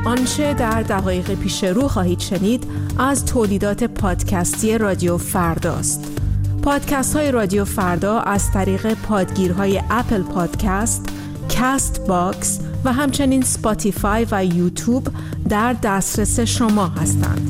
آنچه در دقایق پیش رو خواهید شنید از تولیدات پادکستی رادیو فرداست. پادکست های رادیو فردا از طریق پادگیرهای اپل پادکست، کست باکس و همچنین سپاتیفای و یوتیوب در دسترس شما هستند.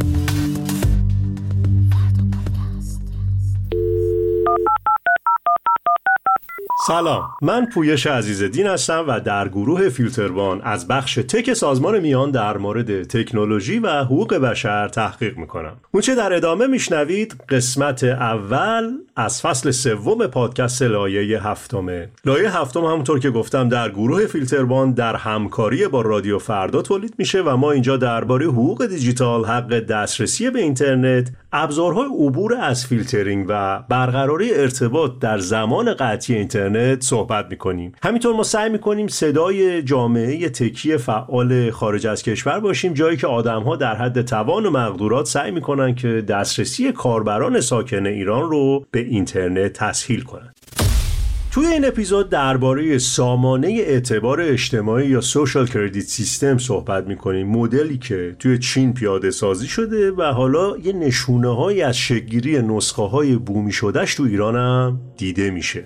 سلام، من پویش عزیزالدین هستم و در گروه فیلتروان از بخش تک سازمان میان در مورد تکنولوژی و حقوق بشر تحقیق میکنم. اونچه در ادامه میشنوید قسمت اول از فصل سوم پادکست لایه هفتمه. لایه هفتم همونطور که گفتم در گروه فیلتروان در همکاری با رادیو فردا تولید میشه و ما اینجا درباره حقوق دیجیتال، حق دسترسی به اینترنت، ابزارهای عبور از فیلترینگ و برقراری ارتباط در زمان قطعی اینترنت صحبت میکنیم. همینطور ما سعی میکنیم صدای جامعه تکی فعال خارج از کشور باشیم، جایی که آدم‌ها در حد توان و مقدورات سعی میکنن که دسترسی کاربران ساکن ایران رو به اینترنت تسهیل کنن. توی این اپیزود درباره سامانه اعتبار اجتماعی یا سوشال کردیت سیستم صحبت میکنیم، مدلی که توی چین پیاده سازی شده و حالا یه نشونه‌هایی از شکل‌گیری نسخه‌های بومی شدهش تو ایران هم دیده میشه.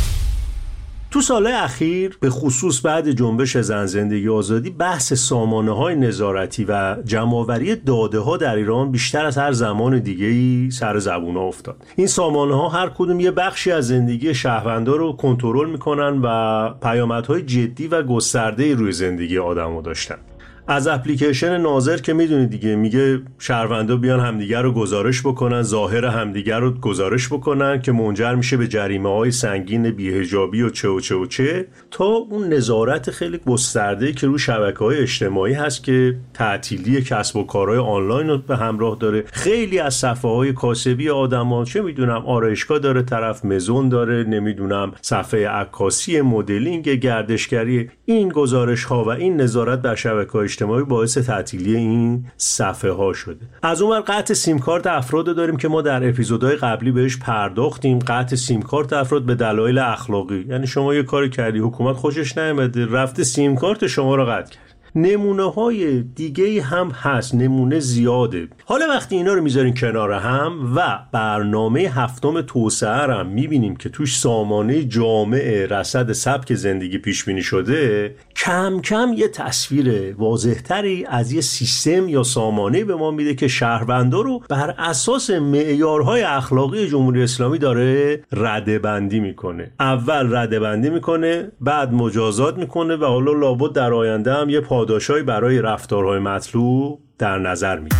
تو سالهای اخیر به خصوص بعد جنبش زن زندگی آزادی بحث سامانه‌های نظارتی و جمع‌آوری داده‌ها در ایران بیشتر از هر زمان دیگه‌ای سر زبون‌ها افتاد. این سامانه‌ها هر کدوم یه بخشی از زندگی شهروندا رو کنترل می‌کنن و پیامدهای جدی و گسترده‌ای روی زندگی آدم‌ها داشتن. از اپلیکیشن ناظر که میدونید دیگه، میگه شهروندا بیان همدیگر رو گزارش بکنن، ظاهر همدیگر رو گزارش بکنن که منجر میشه به جریمه‌های سنگین بی‌حجابی و چه تا اون نظارت خیلی گسترده‌ای که رو شبکه‌های اجتماعی هست که تعطیلی کسب و کارهای آنلاین رو به همراه داره. خیلی از صفحه‌های کاسبی آدم‌ها، چه میدونم آرایشگاه داره، طرف مزون داره، نمیدونم صفحه عکاسی، مدلینگ، گردشگری، این گزارش‌ها و این نظارت بر شبکه‌های اجتماعی باعث تعطیلی این صفحه ها شده. از اون ور قطع سیم کارت افراد داریم که ما در اپیزودهای قبلی بهش پرداختیم. قطع سیم کارت افراد به دلایل اخلاقی، یعنی شما یه کاری کردی، حکومت خوشش نیامده، رفته سیم کارت شما رو قطع کرد. نمونه های دیگه هم هست، نمونه زیاده. حالا وقتی اینا رو میذارین کنار هم و برنامه هفتم توسعه هم میبینیم که توش سامانه جامع رصد سبک زندگی پیش بینی شده، کم کم یه تصویر واضحتری از یه سیستم یا سامانه به ما میده که شهروندا رو بر اساس معیارهای اخلاقی جمهوری اسلامی داره رده‌بندی میکنه. اول رده‌بندی میکنه، بعد مجازات میکنه و حالا لابد در آینده هم یه پاداشایی برای رفتارهای مطلوب در نظر میگیره.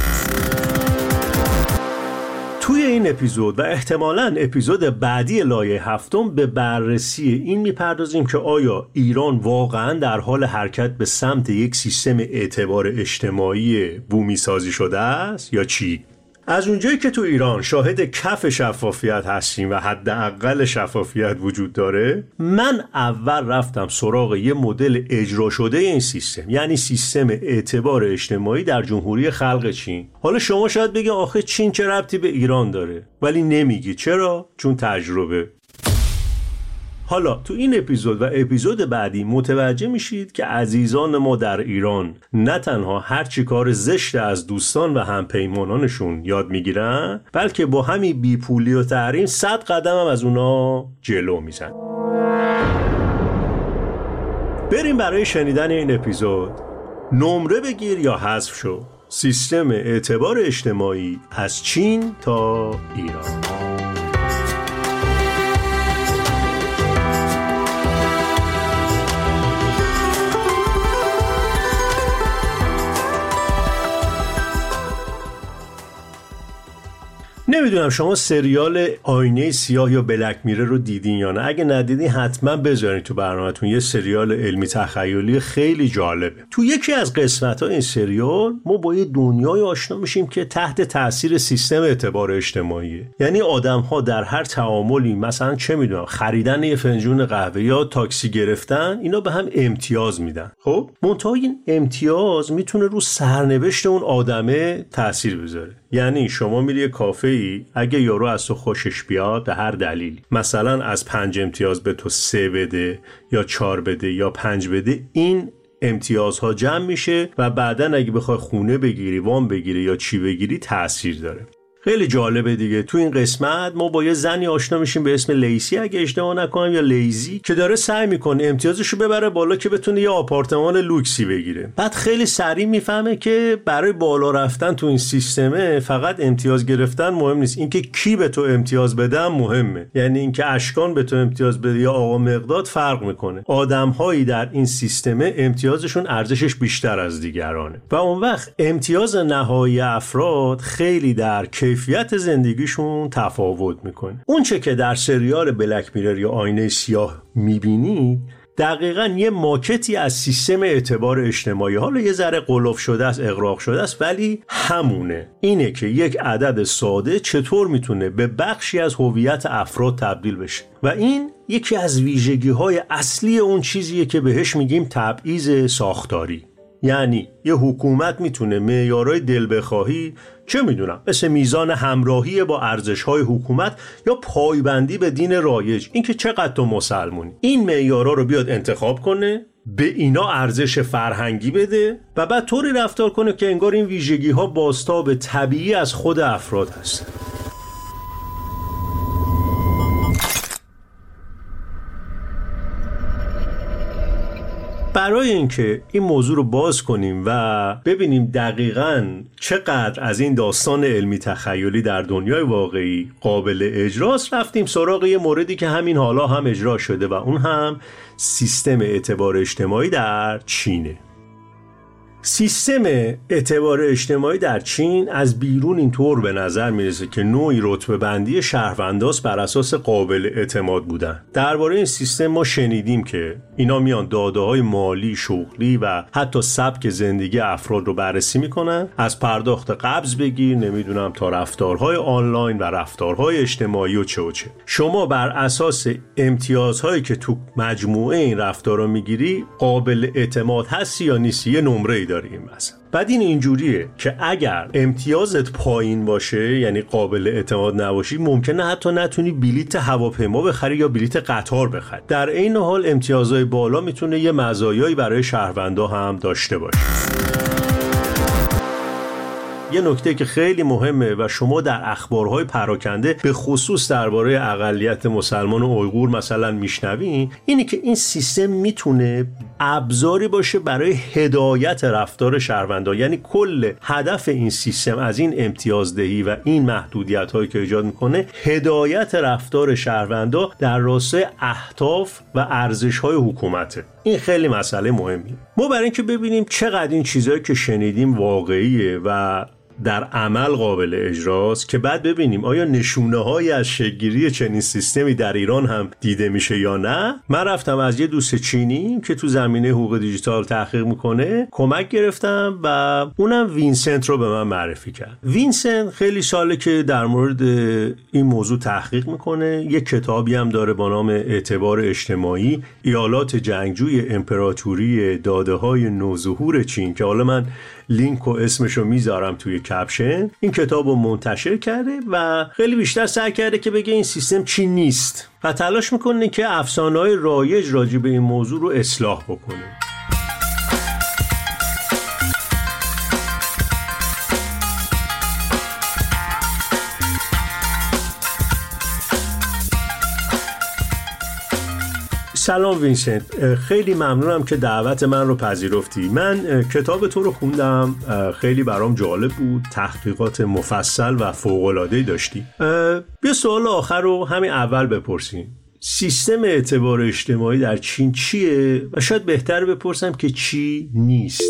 توی این اپیزود و احتمالاً اپیزود بعدی لایه هفتم به بررسی این میپردازیم که آیا ایران واقعاً در حال حرکت به سمت یک سیستم اعتبار اجتماعی بومی سازی شده است یا چی؟ از اونجایی که تو ایران شاهد کف شفافیت هستیم و حداقل شفافیت وجود داره، من اول رفتم سراغ یه مدل اجرا شده این سیستم، یعنی سیستم اعتبار اجتماعی در جمهوری خلق چین. حالا شما شاید بگی آخه چین چه ربطی به ایران داره؟ ولی نمیگی. چرا؟ چون تجربه. حالا تو این اپیزود و اپیزود بعدی متوجه میشید که عزیزان ما در ایران نه تنها هر چی کار زشت از دوستان و همپیمانانشون یاد میگیرن، بلکه با همین بیپولی و تحریم 100 قدم هم از اونا جلو میزن. بریم برای شنیدن این اپیزود. نمره بگیر یا حذف شو، سیستم اعتبار اجتماعی از چین تا ایران. نمیدونم شما سریال آینه سیاه یا بلک میرر رو دیدین یا نه. اگه ندیدین حتما بذارین تو برنامه‌تون. یه سریال علمی تخیلی خیلی جالبه. تو یکی از قسمت‌ها این سریال ما با یه دنیای آشنا میشیم که تحت تاثیر سیستم اعتبار اجتماعیه. یعنی آدم‌ها در هر تعاملی، مثلا چه میدونم خریدن یه فنجون قهوه یا تاکسی گرفتن، اینا به هم امتیاز میدن. خب منتها این امتیاز میتونه رو سرنوشت اون آدمه تاثیر بذاره. یعنی شما میری یه کافه‌ای، اگه یارو از تو خوشش بیاد به هر دلیلی، مثلا از 5 امتیاز به تو 3 بده یا 4 بده یا 5 بده، این امتیازها جمع میشه و بعداً اگه بخوای خونه بگیری، وام بگیری یا چی بگیری تأثیر داره. خیلی جالبه دیگه. تو این قسمت ما با یه زنی آشنا میشیم به اسم لیسی اگه اشتباه نکنم یا لیزی، که داره سعی میکنه امتیازشو ببره بالا که بتونه یه آپارتمان لوکسی بگیره. بعد خیلی سریع میفهمه که برای بالا رفتن تو این سیستمه فقط امتیاز گرفتن مهم نیست، اینکه کی به تو امتیاز بده مهمه. یعنی اینکه اشکان به تو امتیاز بده یا آقا مقداد فرق میکنه. آدم‌هایی در این سیستمه امتیازشون ارزشش بیشتر از دیگرانه و اون وقت امتیاز نهایی افراد خیلی در کیفیت زندگیشون تفاوت میکنه. اون چه که در سریال بلک میرر یا آینه سیاه میبینید دقیقاً یه ماکتی از سیستم اعتبار اجتماعی، حالا یه ذره قلف شده است، اغراق شده است، ولی همونه. اینه که یک عدد ساده چطور میتونه به بخشی از هویت افراد تبدیل بشه و این یکی از ویژگی‌های اصلی اون چیزیه که بهش میگیم تبعیض ساختاری. یعنی یه حکومت میتونه معیارهای دل بخواهی، چه میدونم، مثل میزان همراهی با ارزش‌های حکومت یا پایبندی به دین رایج، اینکه چقدر تو مسلمونی، این معیارها رو بیاد انتخاب کنه، به اینا ارزش فرهنگی بده و بعد طوری رفتار کنه که انگار این ویژگی‌ها بازتاب طبیعی از خود افراد هستن. برای اینکه این موضوع رو باز کنیم و ببینیم دقیقاً چقدر از این داستان علمی تخیلی در دنیای واقعی قابل اجراست، رفتیم سراغ یه موردی که همین حالا هم اجرا شده و اون هم سیستم اعتبار اجتماعی در چینه. سیستم اعتبار اجتماعی در چین از بیرون اینطور به نظر میرسه که نوعی رتبه بندی شهرونداست بر اساس قابل اعتماد بودن. درباره این سیستم ما شنیدیم که اینا میان داده‌های مالی، شغلی و حتی سبک زندگی افراد رو بررسی میکنن، از پرداخت قبض بگیر نمیدونم تا رفتارهای آنلاین و رفتارهای اجتماعی و چه و چه. شما بر اساس امتیازهایی که تو مجموعه این رفتارها میگیری قابل اعتماد هستی یا نیستی، یه نمره‌ای داریم مثلا. بعد این اینجوریه که اگر امتیازت پایین باشه، یعنی قابل اعتماد نباشی، ممکنه حتی نتونی بلیت هواپیما بخری یا بلیت قطار بخری. در این حال امتیازهای بالا میتونه یه مزایایی برای شهروندا هم داشته باشه. یه نکته که خیلی مهمه و شما در اخبارهای پراکنده به خصوص درباره اقلیت مسلمان و اویغور مثلا میشنوین، اینه که این سیستم میتونه ابزاری باشه برای هدایت رفتار شهروندا. یعنی کل هدف این سیستم از این امتیازدهی و این محدودیت‌هایی که ایجاد میکنه هدایت رفتار شهروندا در راستای اهداف و ارزش‌های حکومته. این خیلی مسئله مهمیه. ما برای اینکه ببینیم چقدر این چیزایی که شنیدیم واقعیه و در عمل قابل اجراست، که بعد ببینیم آیا نشونه‌هایی از شکل‌گیری چنین سیستمی در ایران هم دیده میشه یا نه، من رفتم از یه دوست چینی که تو زمینه حقوق دیجیتال تحقیق میکنه کمک گرفتم و اونم وینسنت رو به من معرفی کرد. وینسنت خیلی ساله که در مورد این موضوع تحقیق میکنه. یه کتابی هم داره با نام اعتبار اجتماعی، ایالات جنگجوی امپراتوری داده‌های نوظهور چین، که حالا من لینک و اسمشو میذارم توی کپشن. این کتابو منتشر کرده و خیلی بیشتر سعی کرده که بگه این سیستم چین نیست و تلاش میکنه که افسانه‌های رایج راجع به این موضوع رو اصلاح بکنه. سلام وینسنت، خیلی ممنونم که دعوت من رو پذیرفتی. من کتاب تو رو خوندم، خیلی برام جالب بود، تحقیقات مفصل و فوق‌العاده‌ای داشتی. یه سوال آخر رو همین اول بپرسیم. سیستم اعتبار اجتماعی در چین چیه؟ و شاید بهتر بپرسم که چی نیست.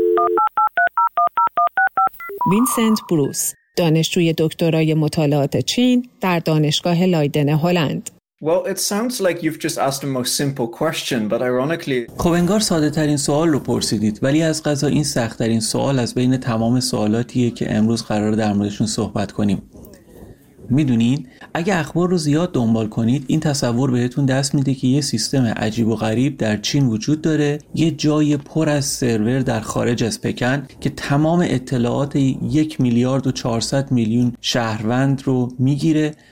وینسنت بروس، دانشجوی دکترای مطالعات چین در دانشگاه لایدن هلند. Well, it sounds like you've just asked the most simple question, but ironically... خب انگار ساده ترین سوال رو پرسیدید، ولی از قضا این سخت ترین سوال از بین تمام سوالاتیه که امروز قراره در موردشون صحبت کنیم. میدونین اگه اخبار رو زیاد دنبال کنید این تصور بهتون دست میده که یه سیستم عجیب و غریب در چین وجود داره، یه جای پر از سرور در خارج از پکن که تمام اطلاعات 1,400,000,000 شهروند رو میگیره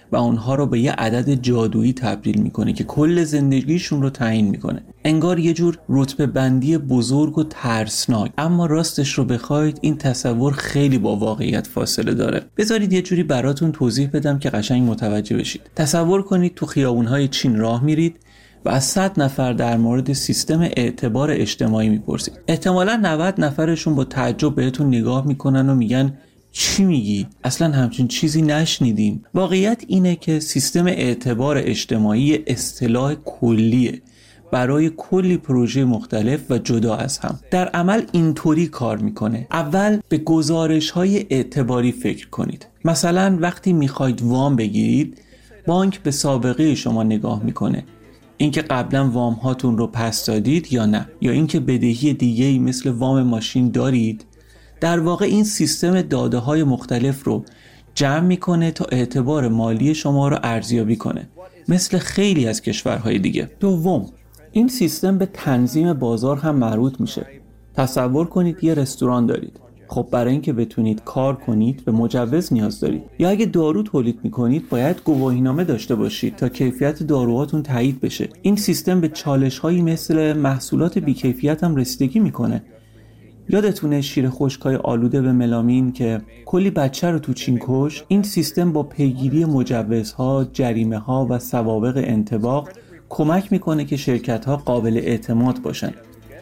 و اونها رو به یه عدد جادویی تبدیل میکنه که کل زندگیشون رو تعیین میکنه. انگار یه جور رتبه بندی بزرگ و ترسناک. اما راستش رو بخواید این تصور خیلی با واقعیت فاصله داره. بذارید یه جوری براتون توضیح بدم که قشنگ متوجه بشید. تصور کنید تو خیابون‌های چین راه میرید و از 100 نفر در مورد سیستم اعتبار اجتماعی میپرسید. احتمالاً 90 نفرشون با تعجب بهتون نگاه میکنن و میگن چی میگی؟ اصلا همچین چیزی نشنیدیم. واقعیت اینه که سیستم اعتبار اجتماعی اصطلاح کلیه برای کلی پروژه مختلف و جدا از هم. در عمل اینطوری کار میکنه. اول به گزارش‌های اعتباری فکر کنید. مثلا وقتی میخواید وام بگیرید، بانک به سابقه شما نگاه میکنه. اینکه قبلا وام هاتون رو پس دادید یا نه، یا اینکه بدهی دیگه‌ای مثل وام ماشین دارید. در واقع این سیستم داده‌های مختلف رو جمع میکنه تا اعتبار مالی شما رو ارزیابی کنه، مثل خیلی از کشورهای دیگه. دوم، این سیستم به تنظیم بازار هم مربوط میشه. تصور کنید یه رستوران دارید. خب برای اینکه بتونید کار کنید به مجوز نیاز دارید. یا اگه دارو تولید میکنید باید گواهینامه داشته باشید تا کیفیت داروهاتون تایید بشه. این سیستم به چالش‌هایی مثل محصولات بی‌کیفیت هم رسیدگی میکنه. یادتونه شیر خشکای آلوده به ملامین که کلی بچه رو تو چین کشت؟ این سیستم با پیگیری مجوزها، جریمه‌ها و سوابق انطباق کمک میکنه که شرکت‌ها قابل اعتماد باشن.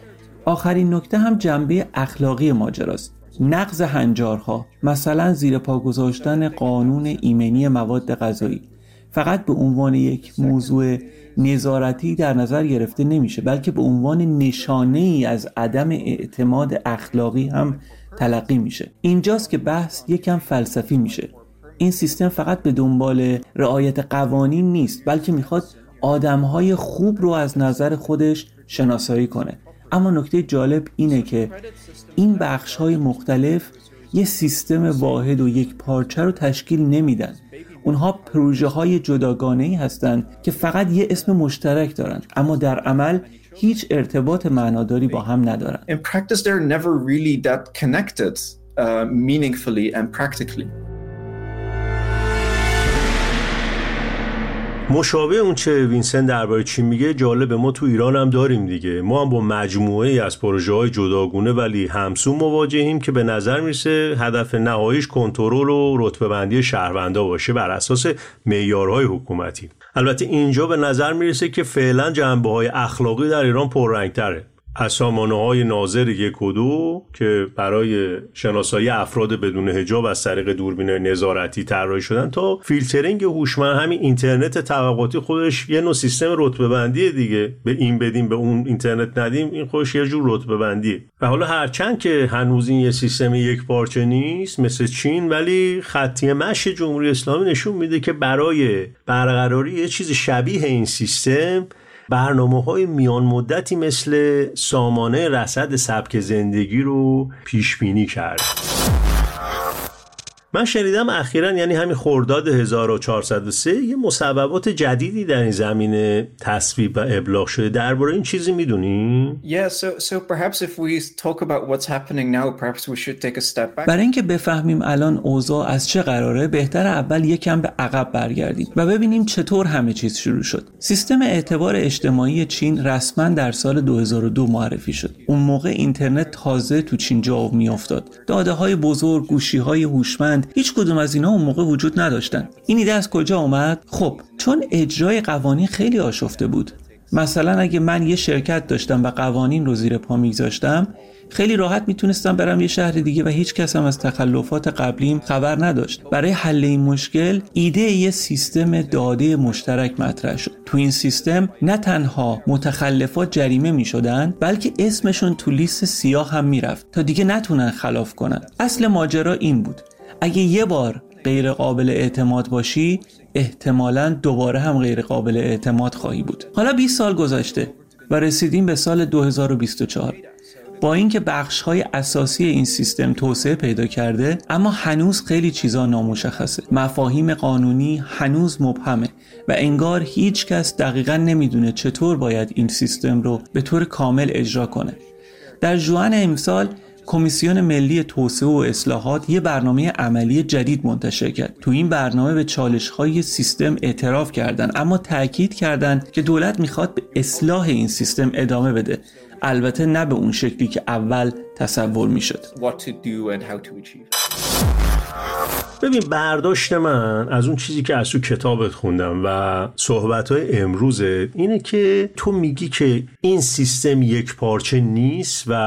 آخرین نکته هم جنبه اخلاقی ماجراست. نقض هنجارها، مثلا زیر پا گذاشتن قانون ایمنی مواد غذایی، فقط به عنوان یک موضوع نظارتی در نظر گرفته نمیشه، بلکه به عنوان نشانه‌ای از عدم اعتماد اخلاقی هم تلقی میشه. اینجاست که بحث یکم فلسفی میشه. این سیستم فقط به دنبال رعایت قوانین نیست، بلکه میخواد آدمهای خوب رو از نظر خودش شناسایی کنه. اما نکته جالب اینه که این بخش‌های مختلف یه سیستم واحد و یک پارچه رو تشکیل نمیدن. اونها پروژه‌های جداگانه‌ای هستن که فقط یه اسم مشترک دارن، اما در عمل هیچ ارتباط معناداری با هم ندارن. In practice they're never really that connected meaningfully and practically. مشابه اون چه وینسن درباره چین میگه جالب، ما تو ایران هم داریم دیگه. ما هم با مجموعه ای از پروژه‌های جداگونه ولی همسو مواجهیم که به نظر میرسه هدف نهاییش کنترل و رتبه‌بندی شهروندا باشه بر اساس معیارهای حکومتی. البته اینجا به نظر میرسه که فعلا جنبه‌های اخلاقی در ایران پررنگ‌تره. از سامانه‌های ناظر 1 و 2 که برای شناسایی افراد بدون حجاب از طریق دوربین نظارتی طراحی شدن تا فیلترینگ هوشمند، همین اینترنت طبقاتی خودش یه نوع سیستم رتبه‌بندی دیگه. به این بدیم به اون اینترنت ندیم، این خودش یه جور رتبه‌بندیه. و حالا هرچند که هنوز این یه سیستم یک پارچه نیست مثل چین، ولی خطی مشی جمهوری اسلامی نشون میده که برای برقراری یه چیز شبیه این سیستم برنامه‌های میان مدتی مثل سامانه رصد سبک زندگی رو پیش بینی کرد. من شنیدم اخیراً، یعنی همین خرداد 1403 یه مصوبات جدیدی در این زمینه تصویب و ابلاغ شده. درباره این چیزی میدونی؟ Yeah, so perhaps if we talk about what's happening now, perhaps we should take a step back. برای اینکه بفهمیم الان اوضاع از چه قراره، بهتره اول یکم به عقب برگردیم و ببینیم چطور همه چیز شروع شد. سیستم اعتبار اجتماعی چین رسما در سال 2002 معرفی شد. اون موقع اینترنت تازه تو چین جا میافتاد. داده‌های بزرگ، گوشی‌های هوشمند، هیچ کدوم از اینا اون موقع وجود نداشتن. این ایده از کجا اومد؟ خب چون اجرای قوانین خیلی آشفته بود. مثلا اگه من یه شرکت داشتم و قوانین رو زیر پا میگذاشتم، خیلی راحت میتونستم برم یه شهر دیگه و هیچ کس هم از تخلفات قبلیم خبر نداشت. برای حل این مشکل ایده یه سیستم داده مشترک مطرح شد. تو این سیستم نه تنها متخلفات جریمه میشدن، بلکه اسمشون تو لیست سیاه هم میرفت تا دیگه نتونن خلاف کنن. اصل ماجرا این بود: اگه یه بار غیر قابل اعتماد باشی، احتمالاً دوباره هم غیر قابل اعتماد خواهی بود. حالا 20 سال گذشته و رسیدیم به سال 2024. با اینکه بخش‌های اساسی این سیستم توسعه پیدا کرده، اما هنوز خیلی چیزا نامشخصه. مفاهیم قانونی هنوز مبهمه و انگار هیچ کس دقیقاً نمیدونه چطور باید این سیستم رو به طور کامل اجرا کنه. در ژوئن امسال کمیسیون ملی توسعه و اصلاحات یه برنامه عملی جدید منتشر کرد. تو این برنامه به چالش‌های سیستم اعتراف کردن، اما تأکید کردن که دولت میخواد به اصلاح این سیستم ادامه بده. البته نه به اون شکلی که اول تصور میشد. ببین، برداشت من از اون چیزی که از تو کتابت خوندم و صحبت‌های امروزه اینه که تو میگی که این سیستم یک پارچه نیست و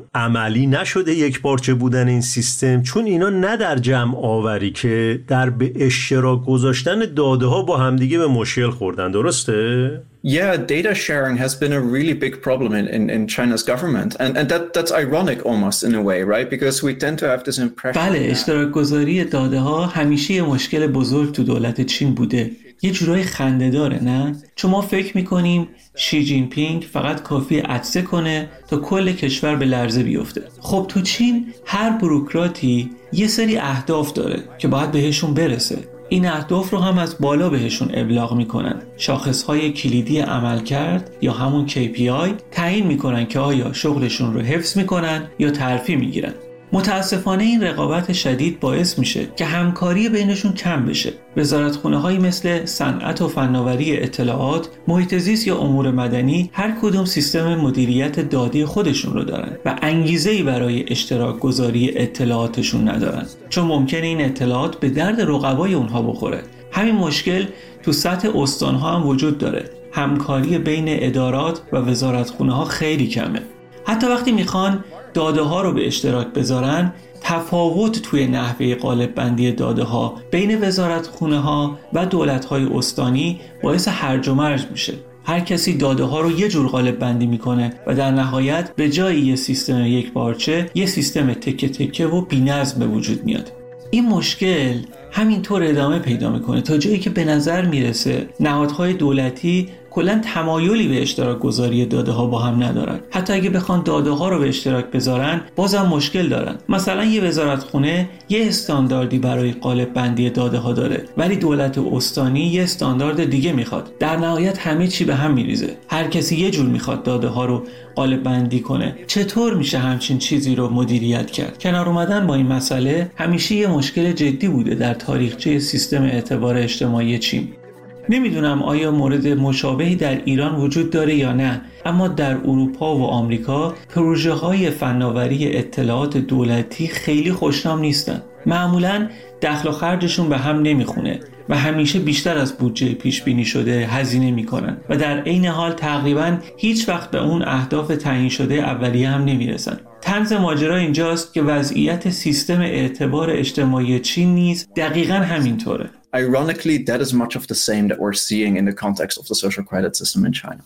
عملی نشده یک پارچه بودن این سیستم، چون اینا نه در جمع آوری که در به اشتراک گذاشتن داده ها با همدیگه به مشکل خوردن. درسته؟ Yeah, data sharing has been a really big problem in China's government, and that's ironic almost in a way, right? Because we tend to have this impression. بله، اشتراک گذاری داده ها همیشه یه مشکل بزرگ تو دولت چین بوده. یه جورای خنده داره، نه؟ چون ما فکر میکنیم شی جین پینگ فقط کافی عطسه کنه تا کل کشور به لرزه بیفته. خب تو چین هر بوروکراتی یه سری اهداف داره که باید بهشون برسه. این اهداف رو هم از بالا بهشون ابلاغ میکنن. شاخصهای کلیدی عملکرد یا همون KPI تعیین میکنن که آیا شغلشون رو حفظ میکنن یا ترفیع میگیرن. متاسفانه این رقابت شدید باعث میشه که همکاری بینشون کم بشه. وزارتخونه‌هایی مثل صنعت و فناوری اطلاعات، محیط زیست یا امور مدنی هر کدوم سیستم مدیریت دادی خودشون رو دارن و انگیزه‌ای برای اشتراک گذاری اطلاعاتشون ندارن، چون ممکنه این اطلاعات به درد رقبای اونها بخوره. همین مشکل تو سطح استان‌ها هم وجود داره. همکاری بین ادارات و وزارتخونه‌ها خیلی کمه. حتی وقتی میخوان داده ها رو به اشتراک بذارن، تفاوت توی نحوه قالب بندی داده ها بین وزارتخونه ها و دولت های استانی باعث هرج و مرج میشه. هر کسی داده ها رو یه جور قالب بندی میکنه و در نهایت به جای یه سیستم یک پارچه، یه سیستم تکه تکه و بی‌نظم به وجود میاد. این مشکل همینطور ادامه پیدا میکنه تا جایی که به نظر میرسه نهادهای دولتی کلاً تمایلی به اشتراک گذاری داده ها با هم ندارن. حتی اگه بخوان داده ها رو به اشتراک بذارن، بازم مشکل دارن. مثلا یه وزارتخونه یه استانداردی برای قالب بندی داده ها داره، ولی دولت استانی یه استاندارد دیگه میخواد. در نهایت همه چی به هم میریزه. هر کسی یه جور میخواد داده ها رو قالب بندی کنه. چطور میشه همچین چیزی رو مدیریت کرد؟ کنار اومدن با این مسئله همیشه یه مشکل جدی بوده در تاریخچه سیستم اعتبار اجتماعی چین. نمیدونم آیا مورد مشابهی در ایران وجود داره یا نه، اما در اروپا و آمریکا پروژه‌های فناوری اطلاعات دولتی خیلی خوشنام نیستن. معمولاً دخل و خرجشون به هم نمیخونه و همیشه بیشتر از بودجه پیش بینی شده هزینه میکنن و در عین حال تقریباً هیچ وقت به اون اهداف تعیین شده اولیه هم نمیرسن. طنز ماجرا اینجاست که وضعیت سیستم اعتبار اجتماعی چین نیز دقیقاً همینطوره. Ironically, that is much of the same that we're seeing in the context of the social credit system in China.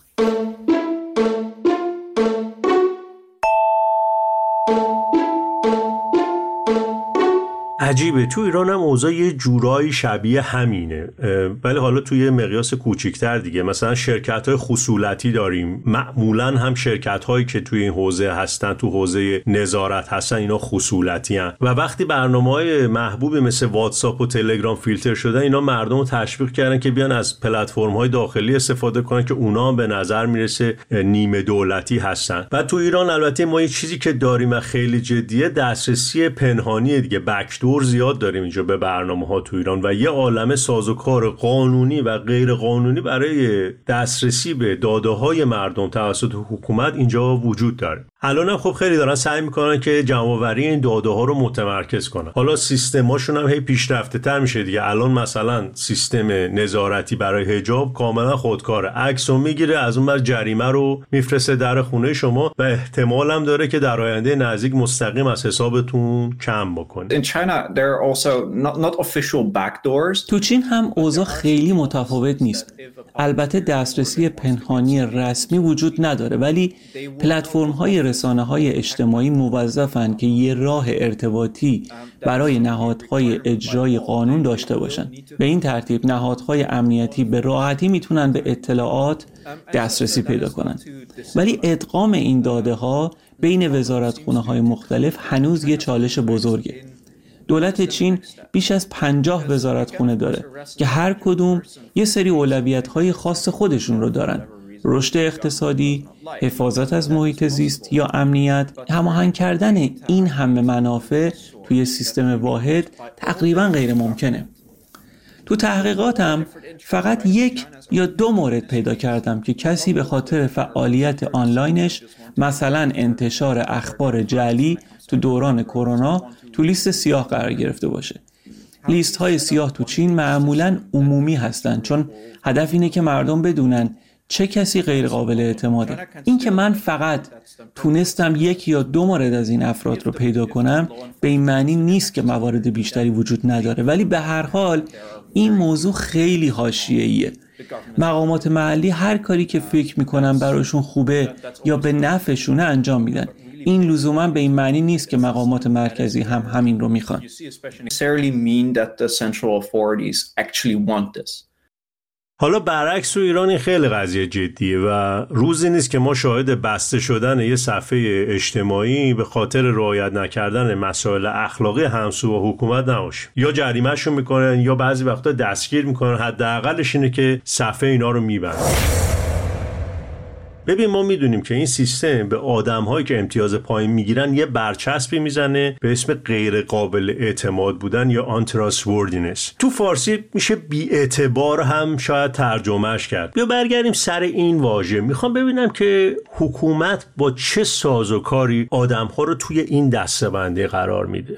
عجیبه، تو ایران هم اوضاع یه جورایی شبیه همینه، ولی حالا توی مقیاس کوچیک‌تر دیگه. مثلا شرکت‌های خصولتی داریم، معمولاً هم شرکت‌هایی که توی این حوزه هستن، تو حوزه نظارت هستن، اینا خصولتی هستن و وقتی برنامه‌های محبوبی مثل واتساپ و تلگرام فیلتر شدن، اینا مردم رو تشویق کردن که بیان از پلتفرم‌های داخلی استفاده کنن که اونا هم به نظر میرسه نیمه دولتی هستن. و تو ایران البته ما یه چیزی که داریم و خیلی جدیه، دسترسی پنهانی دیگه، بک‌دور زیاد داریم اینجا به برنامه‌ها تو ایران و یه عالمه سازوکار قانونی و غیر قانونی برای دسترسی به داده‌های مردم توسط حکومت اینجا وجود داره. الان هم خب خیلی دارن سعی میکنن که جمع‌آوری این داده‌ها رو متمرکز کنن. حالا سیستماشون هم هی پیشرفته‌تر میشه دیگه. الان مثلا سیستم نظارتی برای حجاب کاملا خودکاره، عکسو میگیره، از اون بر جریمه رو میفرسته در خونه شما و احتمال هم داره که در آینده نزدیک مستقیم از حسابتون کم بکنه. In China there are also not official backdoors. تو چین هم اوضاع خیلی متفاوت نیست. البته دسترسی پنهانی رسمی وجود نداره، ولی پلتفرم‌های رسانه‌های اجتماعی موظفن که یه راه ارتباطی برای نهادهای اجرای قانون داشته باشن. به این ترتیب نهادهای امنیتی به راحتی میتونن به اطلاعات دسترسی پیدا کنن. ولی ادغام این داده‌ها بین وزارتخونه‌های مختلف هنوز یه چالش بزرگه. دولت چین بیش از 50 وزارتخونه داره که هر کدوم یه سری اولویت‌های خاص خودشون رو دارن. رشد اقتصادی، حفاظت از محیط زیست یا امنیت، هماهنگ کردن این همه منافع توی سیستم واحد تقریباً غیر ممکنه. تو تحقیقاتم فقط 1 یا 2 مورد پیدا کردم که کسی به خاطر فعالیت آنلاینش، مثلا انتشار اخبار جعلی تو دوران کرونا، تو لیست سیاه قرار گرفته باشه. لیست های سیاه تو چین معمولاً عمومی هستن، چون هدف اینه که مردم بدونن چه کسی غیر قابل اعتماده. این که من فقط تونستم 1 یا 2 مورد از این افراد رو پیدا کنم به این معنی نیست که موارد بیشتری وجود نداره، ولی به هر حال این موضوع خیلی حاشیه‌ایه. مقامات محلی هر کاری که فکر میکنن براشون خوبه یا به نفعشونه انجام میدن. این لزوما به این معنی نیست که مقامات مرکزی هم همین رو میخوان. حالا برعکس تو ایران این خیلی قضیه جدیه و روزی نیست که ما شاهد بسته شدن یه صفحه اجتماعی به خاطر رعایت نکردن مسائل اخلاقی همسو با حکومت نباشه. یا جریمه‌شون میکنن یا بعضی وقتا دستگیر میکنن، حداقلش اینه که صفحه اینا رو میبندن. ببین ما میدونیم که این سیستم به آدم‌هایی که امتیاز پایین میگیرن یه برچسبی میزنه به اسم غیر قابل اعتماد بودن یا untrustworthiness. تو فارسی میشه بی‌اعتبار هم شاید ترجمهش کرد. بیا برگردیم سر این واژه. میخوام ببینم که حکومت با چه سازوکاری آدم‌ها رو توی این دسته‌بندی قرار میده.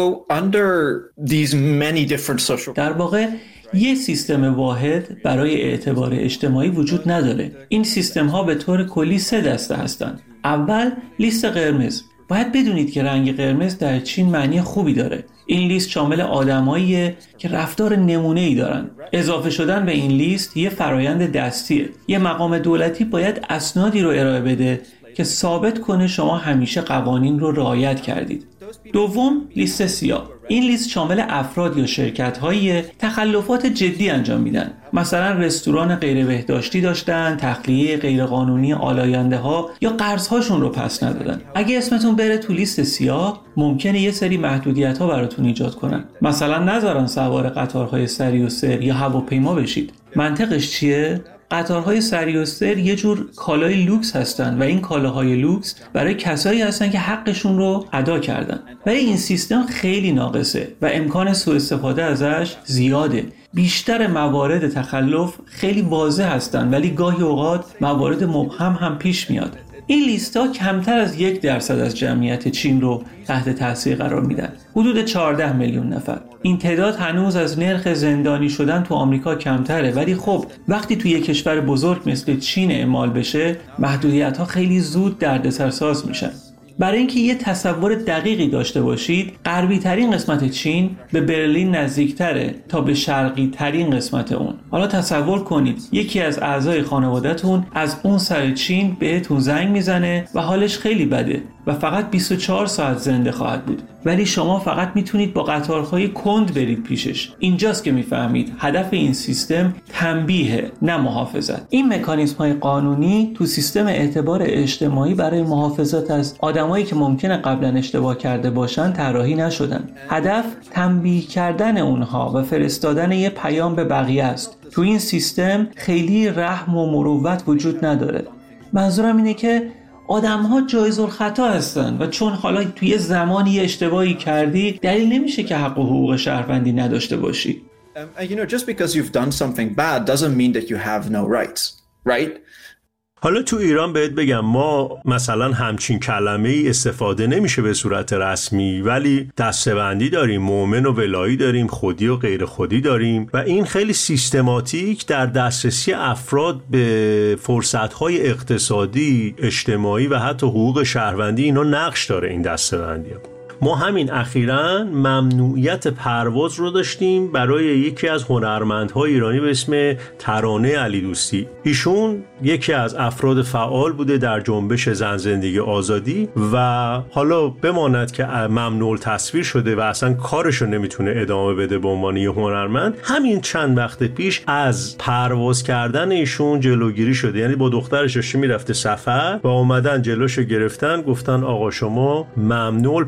در واقع یه سیستم واحد برای اعتبار اجتماعی وجود نداره. این سیستم ها به طور کلی 3 دسته هستند. اول لیست قرمز. باید بدونید که رنگ قرمز در چین معنی خوبی داره. این لیست شامل آدماییه که رفتار نمونه‌ای دارن. اضافه شدن به این لیست یه فرایند دستیه. یه مقام دولتی باید اسنادی رو ارائه بده که ثابت کنه شما همیشه قوانین رو رعایت کردید. دوم، لیست سیاه. این لیست شامل افراد یا شرکت‌های تخلفات جدی انجام میدن. مثلا رستوران غیر بهداشتی داشتن، تخلیه غیرقانونی آلاینده‌ها یا قرض‌هاشون رو پس ندادن. اگه اسمتون بره تو لیست سیاه، ممکنه یه سری محدودیت‌ها براتون ایجاد کنن. مثلا نذارن سوار قطارهای سری و سر یا هواپیما بشید. منطقش چیه؟ قطارهای سری و سر یه جور کالای لوکس هستن و این کالاهای لوکس برای کسایی هستن که حقشون رو ادا کردن. ولی این سیستم خیلی ناقصه و امکان سوء استفاده ازش زیاده. بیشتر موارد تخلف خیلی واضح هستن ولی گاهی اوقات موارد مبهم هم پیش میاد. این لیستا کمتر از 1% از جمعیت چین رو تحت تاثیر قرار میدن. حدود 14 میلیون نفر. این تعداد هنوز از نرخ زندانی شدن تو آمریکا کمتره، ولی خب وقتی توی یک کشور بزرگ مثل چین اعمال بشه، محدودیت‌ها خیلی زود دردسرساز میشن. برای اینکه یه تصور دقیقی داشته باشید، غربی ترین قسمت چین به برلین نزدیکتره تا به شرقی ترین قسمت اون. حالا تصور کنید یکی از اعضای خانواده‌تون از اون سر چین بهتون زنگ میزنه و حالش خیلی بده و فقط 24 ساعت زنده خواهد بود، ولی شما فقط میتونید با قطارهای کند برید پیشش. اینجاست که میفهمید هدف این سیستم تنبیه نه محافظت. این مکانیزم‌های قانونی تو سیستم اعتبار اجتماعی برای محافظت از آدمایی که ممکنه قبلا اشتباه کرده باشن طراحی نشدن. هدف تنبیه کردن اونها و فرستادن یه پیام به بقیه است. تو این سیستم خیلی رحم و مروت وجود نداره. منظورم اینه که آدم‌ها جایزالخطا هستن و چون حالا توی زمانی اشتباهی کردی دلیل نمیشه که حق و حقوق شهروندی نداشته باشی. Just because you've done something bad doesn't mean that you have no rights, right? حالا تو ایران بهت بگم ما مثلا همچین کلمه‌ای استفاده نمیشه به صورت رسمی، ولی دسته‌بندی داریم، مؤمن و ولایی داریم، خودی و غیر خودی داریم و این خیلی سیستماتیک در دسترسی افراد به فرصت‌های اقتصادی، اجتماعی و حتی حقوق شهروندی اینا نقش داره این دسته‌بندی. ما همین اخیراً ممنوعیت پرواز رو داشتیم برای یکی از هنرمندهای ایرانی به اسم ترانه علیدوستی. ایشون یکی از افراد فعال بوده در جنبش زن زندگی آزادی و حالا بماند که ممنوع تصویر شده و اصلا کارشو نمیتونه ادامه بده به عنوان یه هنرمند. همین چند وقت پیش از پرواز کردن ایشون جلوگیری شده، یعنی با دخترش داشته میرفته سفر و اومدن جلوشو گرفتن، گفتن آقا شما ممنوع پرواز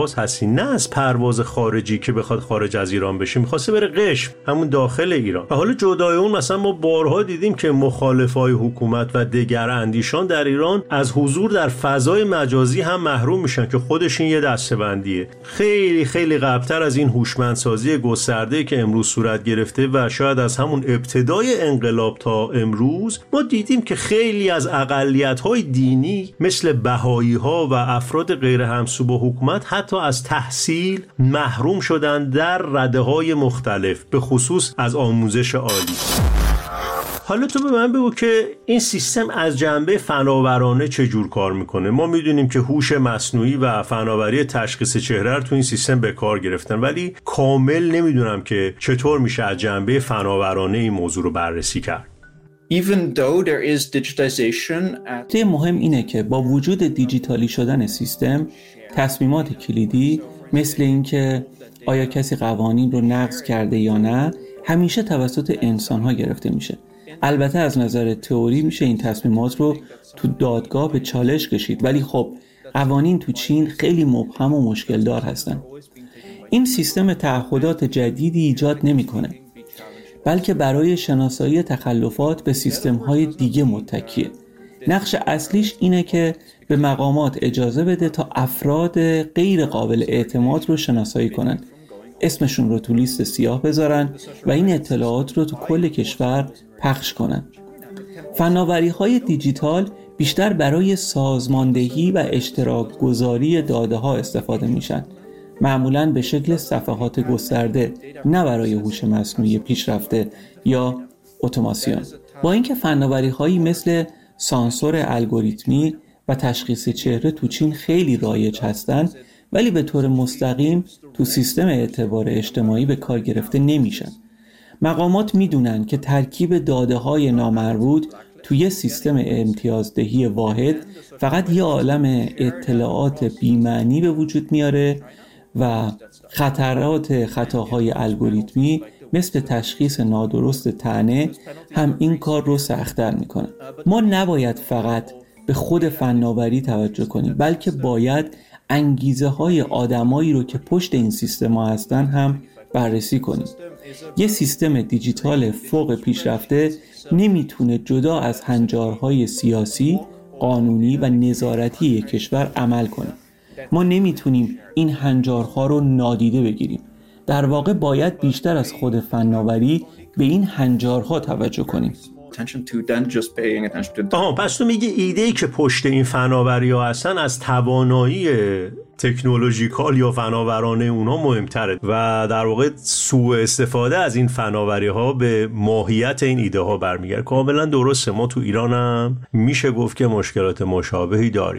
پرواز هستی، نه از پرواز خارجی که بخواد خارج از ایران بشه، می‌خواسته بره قشم، همون داخل ایران. و حالا جدای اون مثلا ما بارها دیدیم که مخالفای حکومت و دگراندیشان در ایران از حضور در فضای مجازی هم محروم میشن که خودش این یه دسته‌بندیه. خیلی خیلی قبل‌تر از این هوشمندسازی گسترده‌ای که امروز صورت گرفته و شاید از همون ابتدای انقلاب تا امروز ما دیدیم که خیلی از اقلیت‌های دینی مثل بهائی‌ها و افراد غیر همسو با حکومت حتی از تحصیل محروم شدن در رده‌های مختلف، به خصوص از آموزش عالی. حالا تو به من بگو که این سیستم از جنبه فناورانه چجور کار میکنه؟ ما میدونیم که هوش مصنوعی و فناوری تشخیص چهره رو تو این سیستم به کار گرفتن، ولی کامل نمیدونم که چطور میشه از جنبه فناورانه این موضوع رو بررسی کرد. Even though there is digitization نکته مهم اینه که با وجود دیجیتالی شدن سیستم، تصمیمات کلیدی مثل اینکه آیا کسی قوانین رو نقض کرده یا نه همیشه توسط انسان‌ها گرفته میشه. البته از نظر تئوری میشه این تصمیمات رو تو دادگاه به چالش کشید، ولی خب قوانین تو چین خیلی مبهم و مشکل دار هستن. این سیستم تعهدات جدیدی ایجاد نمیکنه، بلکه برای شناسایی تخلفات به سیستم‌های دیگه متکیه. نقش اصلیش اینه که به مقامات اجازه بده تا افراد غیر قابل اعتماد رو شناسایی کنن، اسمشون رو تو لیست سیاه بذارن و این اطلاعات رو تو کل کشور پخش کنن. فناوری‌های دیجیتال بیشتر برای سازماندهی و اشتراک گذاری داده ها استفاده میشن، معمولاً به شکل صفحات گسترده، نه برای هوش مصنوعی پیشرفته یا اتوماسیون. با اینکه فناوری‌هایی مثل سانسور الگوریتمی و تشخیص چهره تو چین خیلی رایج هستن، ولی به طور مستقیم تو سیستم اعتبار اجتماعی به کار گرفته نمیشن. مقامات میدونن که ترکیب داده‌های نامربوط توی سیستم امتیازدهی واحد فقط یه عالم اطلاعات بی‌معنی به وجود میاره و خطاهای الگوریتمی مثل تشخیص نادرست طعنه هم این کار رو سخت‌تر میکنه. ما نباید فقط به خود فناوری توجه کنیم، بلکه باید انگیزه های آدمایی رو که پشت این سیستم ها هستن هم بررسی کنیم. یه سیستم دیجیتال فوق پیشرفته نمیتونه جدا از هنجارهای سیاسی، قانونی و نظارتی یک کشور عمل کنه. ما نمیتونیم این هنجارها رو نادیده بگیریم. در واقع باید بیشتر از خود فناوری به این هنجارها توجه کنیم. پس تو میگی ایده‌ای که پشت این فناوری‌ها هستن از توانایی تکنولوژیکال یا فناورانه اونها مهمتره و در واقع سوء استفاده از این فناوری‌ها به ماهیت این ایده ها برمیگرده. کاملا درسته، ما تو ایران هم میشه گفت که مشکلات مشابهی داریم.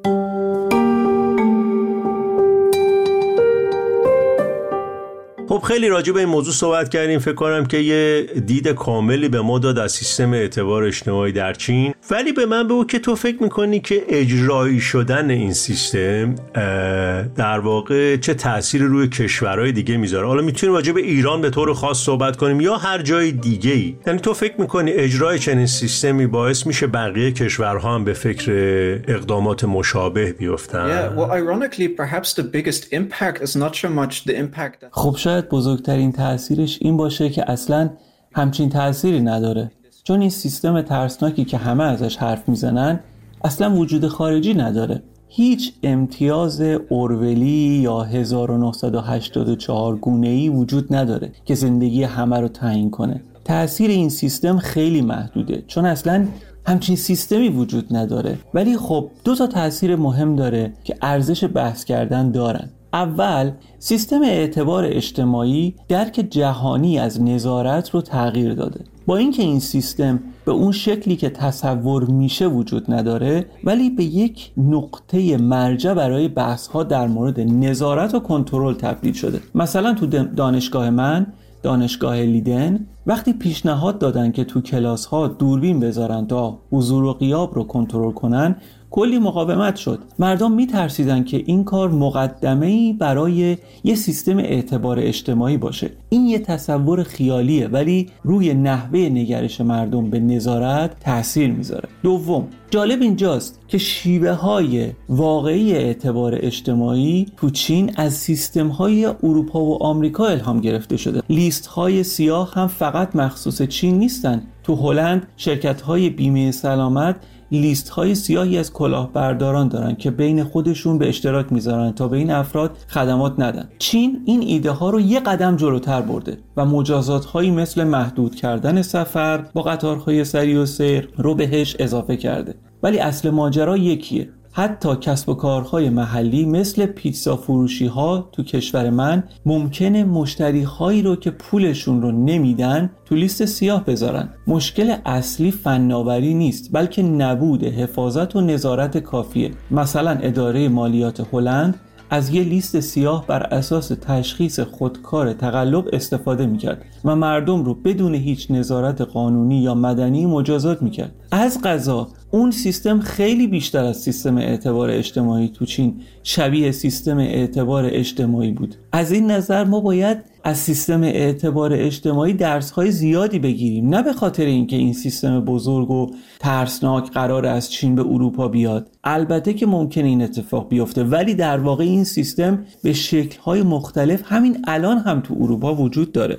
خب خیلی راجع به این موضوع صحبت کردیم، فکر کنم که یه دید کاملی به ما داد از سیستم اعتبار اجتماعی در چین. ولی به من بگو که تو فکر میکنی که اجرایی شدن این سیستم در واقع چه تأثیری روی کشورهای دیگه میذاره؟ حالا میتونیم راجع به ایران به طور خاص صحبت کنیم یا هر جای دیگه‌ای. یعنی تو فکر میکنی اجرای چنین سیستمی باعث میشه بقیه کشورها هم به فکر اقدامات مشابه بیفتن؟ Yeah, well, ironically, perhaps the biggest impact is not so much the impact. خب شاید بزرگترین تأثیرش این باشه که اصلاً همچین تأثیری نداره، چون این سیستم ترسناکی که همه ازش حرف میزنن اصلاً وجود خارجی نداره. هیچ امتیاز اورولی یا 1984 گونه‌ای وجود نداره که زندگی همه رو تعیین کنه. تأثیر این سیستم خیلی محدوده، چون اصلاً همچین سیستمی وجود نداره. ولی خب دو تا تأثیر مهم داره که ارزش بحث کردن دارن. اول، سیستم اعتبار اجتماعی درک جهانی از نظارت رو تغییر داده. با اینکه این سیستم به اون شکلی که تصور میشه وجود نداره، ولی به یک نقطه مرجع برای بحث‌ها در مورد نظارت و کنترل تبدیل شده. مثلا تو دانشگاه لیدن وقتی پیشنهاد دادن که تو کلاس‌ها دوربین بذارن تا حضور و غیاب رو کنترل کنن، کلی مقاومت شد. مردم میترسیدن که این کار مقدمه‌ای برای یه سیستم اعتبار اجتماعی باشه. این یه تصور خیالیه ولی روی نحوه نگرش مردم به نظارت تأثیر میذاره. دوم، جالب اینجاست که شیوه های واقعی اعتبار اجتماعی تو چین از سیستم های اروپا و آمریکا الهام گرفته شده. لیست های سیاه هم فقط مخصوص چین نیستن. تو هلند شرکت های بیمه سلامت لیست های سیاهی از کلاهبرداران دارن که بین خودشون به اشتراک میذارن تا به این افراد خدمات ندن. چین این ایده ها رو یه قدم جلوتر برده و مجازات هایی مثل محدود کردن سفر با قطارهای سریع و سیر رو بهش اضافه کرده. ولی اصل ماجرا یکیه. حتی کسب و کارهای محلی مثل پیتزا فروشی ها تو کشور من ممکنه مشتری هایی رو که پولشون رو نمیدن تو لیست سیاه بذارن. مشکل اصلی فناوری نیست بلکه نبود حفاظت و نظارت کافیه. مثلا اداره مالیات هلند از یه لیست سیاه بر اساس تشخیص خودکار تقلب استفاده میکرد و مردم رو بدون هیچ نظارت قانونی یا مدنی مجازات میکرد. از قضا اون سیستم خیلی بیشتر از سیستم اعتبار اجتماعی تو چین شبیه سیستم اعتبار اجتماعی بود. از این نظر ما باید از سیستم اعتبار اجتماعی درس‌های زیادی بگیریم، نه به خاطر اینکه این سیستم بزرگ و ترسناک قرار از چین به اروپا بیاد. البته که ممکنه این اتفاق بیفته ولی در واقع این سیستم به شکل‌های مختلف همین الان هم تو اروپا وجود داره.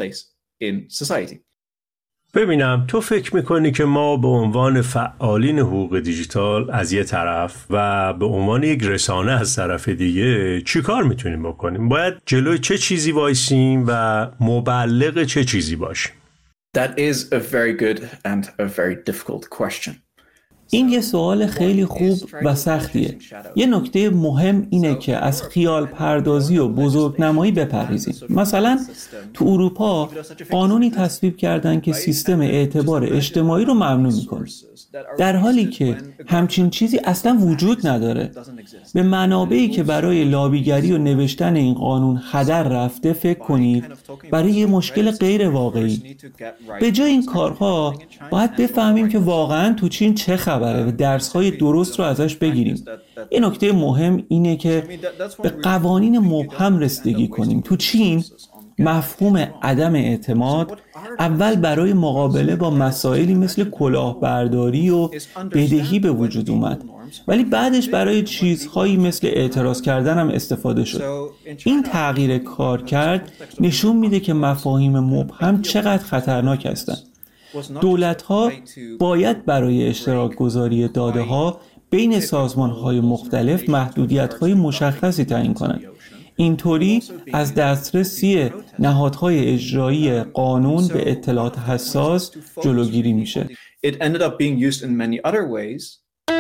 ببینم تو فکر میکنی که ما به عنوان فعالین حقوق دیجیتال از یه طرف و به عنوان یک رسانه از طرف دیگه چی کار میتونیم بکنیم؟ باید جلوی چه چیزی وایسیم و مبلغ چه چیزی باشیم؟ That is a very good and a very difficult question. این یه سوال خیلی خوب و سختیه. یه نکته مهم اینه که از خیال پردازی و بزرگنمایی بپرهیزیم. مثلا تو اروپا قانونی تصویب کردن که سیستم اعتبار اجتماعی رو ممنوع میکنه، در حالی که همچین چیزی اصلا وجود نداره. به منابعی که برای لابیگری و نوشتن این قانون هدر رفته فکر کنید برای یه مشکل غیر واقعی. به جای این کارها باید بفهمیم که واقعا تو چین چه خبره و درس‌های درست رو ازش بگیریم. یه نکته مهم اینه که به قوانین مبهم رسیدگی کنیم. تو چین مفهوم عدم اعتماد اول برای مقابله با مسائلی مثل کلاهبرداری و بدهی به وجود اومد، ولی بعدش برای چیزهایی مثل اعتراض کردن هم استفاده شد. این تغییر کارکرد نشون میده که مفاهیم مبهم چقدر خطرناک هستند. دولت‌ها باید برای اشتراک گذاری داده‌ها بین سازمان‌های مختلف محدودیت‌های مشخصی تعیین کنند. اینطوری از دسترسی نهادهای اجرایی قانون به اطلاعات حساس جلوگیری میشه. It ended up being used in many other ways.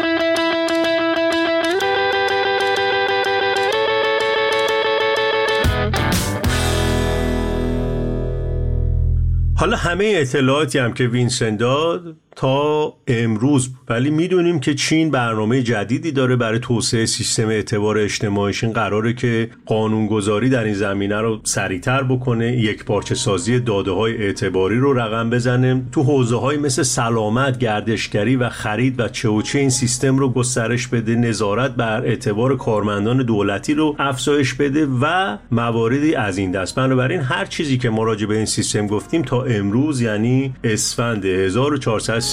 حالا همه اطلاعاتی هم که وینسنت داد تا امروز بود، ولی میدونیم که چین برنامه جدیدی داره برای توسعه سیستم اعتبار اجتماعیش. این قراره که قانونگذاری در این زمینه رو سریعتر بکنه، یکپارچه سازی داده‌های اعتباری رو رقم بزنه، تو حوزه‌های مثل سلامت، گردشگری و خرید و چه و چه این سیستم رو گسترش بده، نظارت بر اعتبار کارمندان دولتی رو افزایش بده و مواردی از این دست. بنابراین هر چیزی که ما راجع به این سیستم گفتیم تا امروز، یعنی اسفند 1403،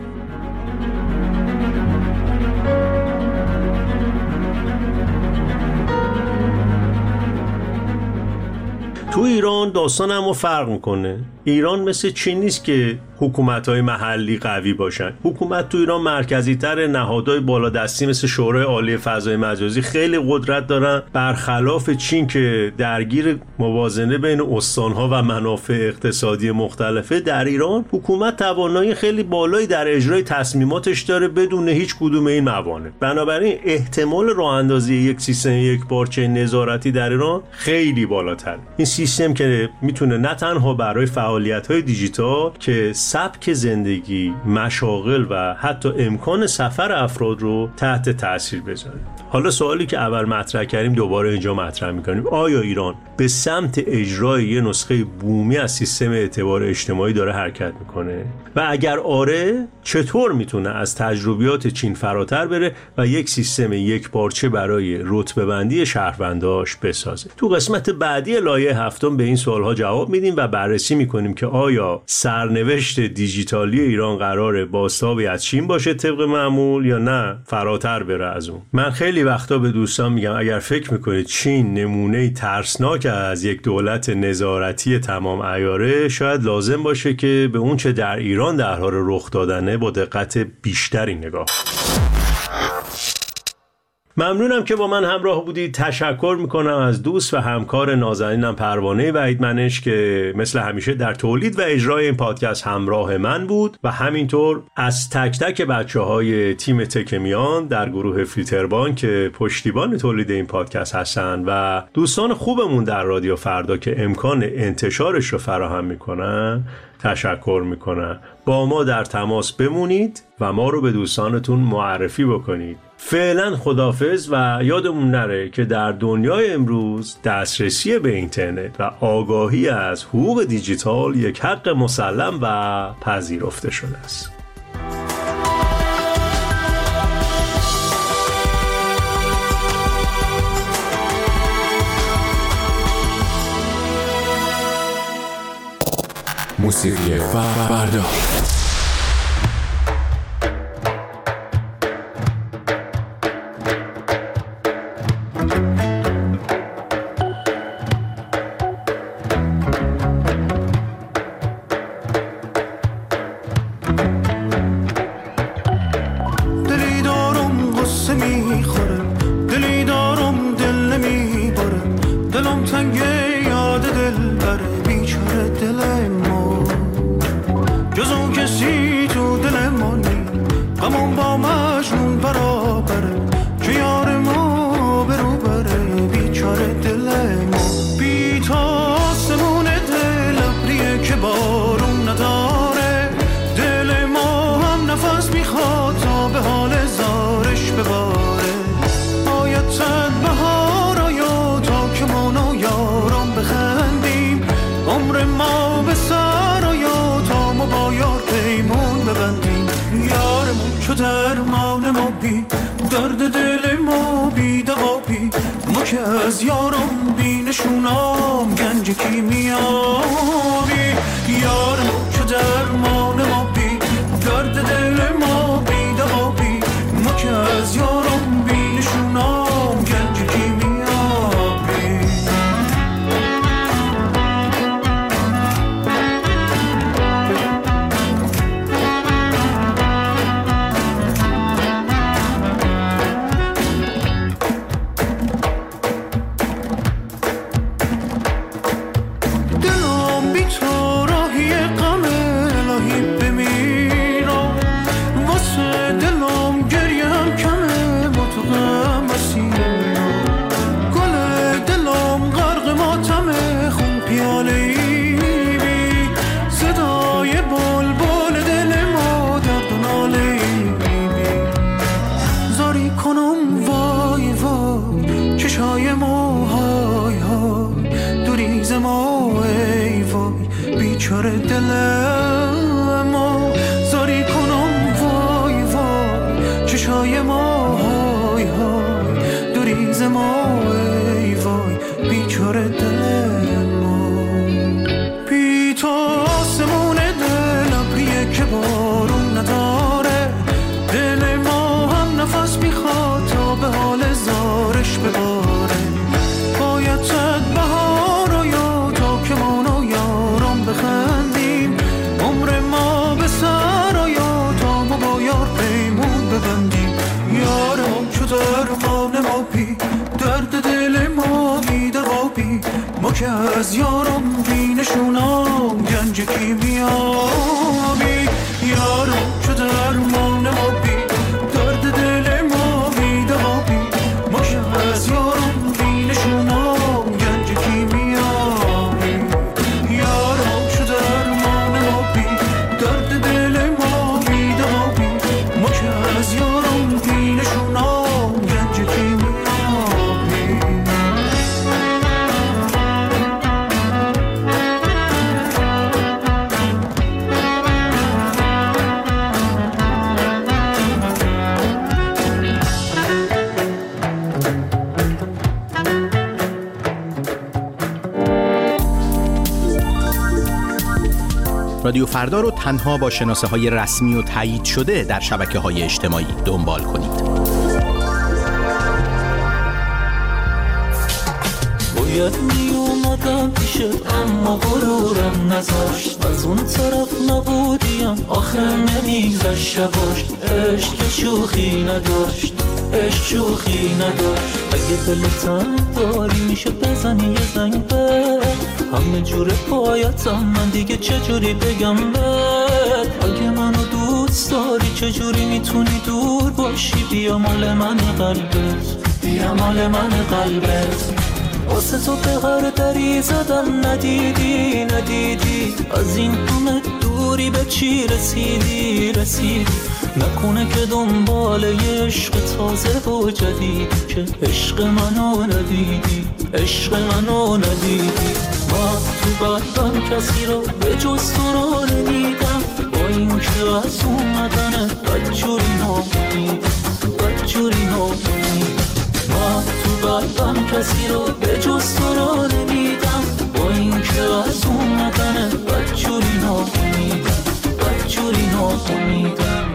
تو ایران داستان اما فرق میکنه. ایران مثل چین نیست که حکومت‌های محلی قوی باشن. حکومت تو ایران مرکزی تر، نهادهای بالادستی مثل شورای عالی فضای مجازی خیلی قدرت دارن، برخلاف چین که درگیر موازنه بین استان‌ها و منافع اقتصادی مختلفه. در ایران حکومت توانایی خیلی بالایی در اجرای تصمیماتش داره بدون هیچ کدوم این موانع. بنابراین احتمال راه اندازی یک سیستم یکپارچه نظارتی در ایران خیلی بالاتر. این سیستم که میتونه نه تنها برای فعالیت فعالیت‌های دیجیتال که سبک زندگی، مشاغل و حتی امکان سفر افراد رو تحت تاثیر بذاره. حالا سوالی که اول مطرح کردیم دوباره اینجا مطرح می‌کنیم: آیا ایران به سمت اجرای یه نسخه بومی از سیستم اعتبار اجتماعی داره حرکت میکنه؟ و اگر آره، چطور میتونه از تجربیات چین فراتر بره و یک سیستم یکپارچه برای رتبه‌بندی شهرونداش بسازه؟ تو قسمت بعدی لایه هفتم به این سوالها جواب میدیم و بررسی میکنیم که آیا سرنوشت دیجیتالی ایران قراره بازتابی از چین باشه طبق معمول یا نه فراتر بره از اون. من خیلی وقتا به دوستان میگم اگر فکر میکنید چین نمونه ترسناک از یک دولت نظارتی تمام عیاره، شاید لازم باشه که به اون چه در ایران در حال رخ دادنه با دقت بیشتری نگاه. ممنونم که با من همراه بودید. تشکر میکنم از دوست و همکار نازنینم پروانه وحید منش که مثل همیشه در تولید و اجرای این پادکست همراه من بود و همینطور از تک تک بچه‌های تیم تکمیان در گروه فیلتربان که پشتیبان تولید این پادکست هستن و دوستان خوبمون در رادیو فردا که امکان انتشارش رو فراهم میکنن تشکر میکنم. با ما در تماس بمونید و ما رو به دوستانتون معرفی بکنید. فعلا خداحافظ و یادمون نره که در دنیای امروز دسترسی به اینترنت و آگاهی از حقوق دیجیتال یک حق مسلم و پذیرفته شده است. موسیقی فردا. درد دل ما بی دوابی، ما که از یارم بی نشونام گنج کیمیابی. یارم چو درمان ما بی درد دل ما بی دوابی، ما که از یارم بی نشونام گنج کیمیابی. بیچاره دل ما زاری کنم وای وای، چشای ما های های دوریز ما ای وای، بیچاره دل ما. بی تو آسمون دل ابریه که بارون نداره، دل ما هم نفس میخواد تا به حال زارش بباره. باید صد بهار و یا تا که مانو یارم بخندیم، عمر ما به سر و یا تا ما با یار پیمون ببندیم. یارم چو درمان ما بی درد دل ما بی دوابی، ما که از یارم بی نشونام گنج کیمیابی. یارم چو درمان ما بی درد دل ما بی دوابی، ما که از یارم بی نشونام گنج کیمیابی. یارم چو درمان رادیو فردا رو تنها با شناسه‌های رسمی و تایید شده در شبکه‌های اجتماعی دنبال کنید. باید می اومدم پیشت اما غرورم نذاشت، از اون طرف نبودیم آخه نمیگذشت شباش. عشق شوخی نداشت، عشق شوخی نداشت. اگه دلتم داری میشه بزنی یه زنگ به همه جور پایتم، من دیگه چجوری بگم بهت. اگه منو دوست داری چجوری میتونی دور باشی؟ بیا مال من قلبت، بیا مال من قلبت. واسه تو به هر دری زدم ندیدی ندیدی، از این همه دوری به چی رسیدی رسیدی. نکنه که دنبال یه عشق تازه و جدید که عشق منو ندیدی، عشق منو ندیدی. من تو قلبم کسی رو به جز تو رو نمیدم، با این که از اومدنه بدجوری نامیدم، بدجوری نامیدم. من تو قلبم کسی رو به جز تو رو نمیدم، با این که از اومدنه بدجوری نامیدم، بدجوری نامیدم.